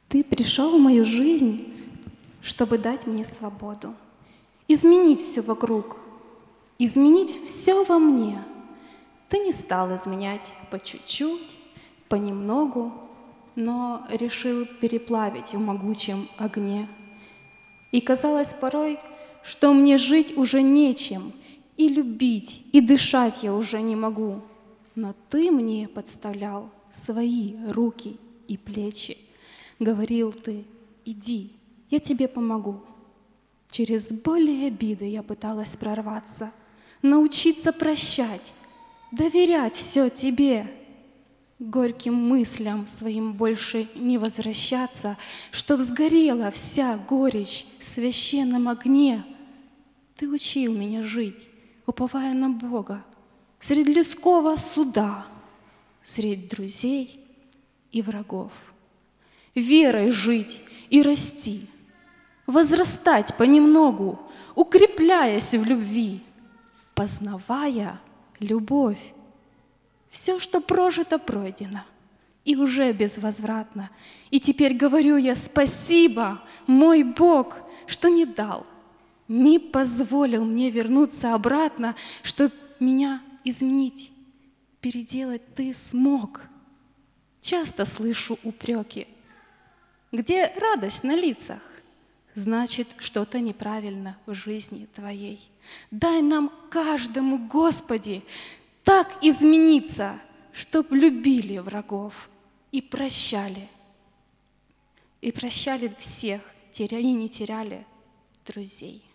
Ты пришел в мою жизнь, чтобы дать мне свободу, изменить все вокруг, изменить все во мне. Ты не стал изменять по чуть-чуть, понемногу, но решил переплавить в могучем огне. И казалось порой, что мне жить уже нечем, и любить, и дышать я уже не могу. Но ты мне подставлял свои руки и плечи. Говорил ты: иди, я тебе помогу. Через боль и обиды я пыталась прорваться, научиться прощать, доверять все тебе, горьким мыслям своим больше не возвращаться, чтоб сгорела вся горечь в священном огне. Ты учил меня жить, уповая на Бога, средь людского суда, средь друзей и врагов. Верой жить и расти, возрастать понемногу, укрепляясь в любви, познавая любовь. Все, что прожито, пройдено, и уже безвозвратно. И теперь говорю я: спасибо, мой Бог, что не дал, не позволил мне вернуться обратно, чтоб меня изменить, переделать ты смог. Часто слышу упреки: где радость на лицах? Значит, что-то неправильно в жизни твоей. Дай нам каждому, Господи, так измениться, чтоб любили врагов и прощали всех, и не теряли друзей.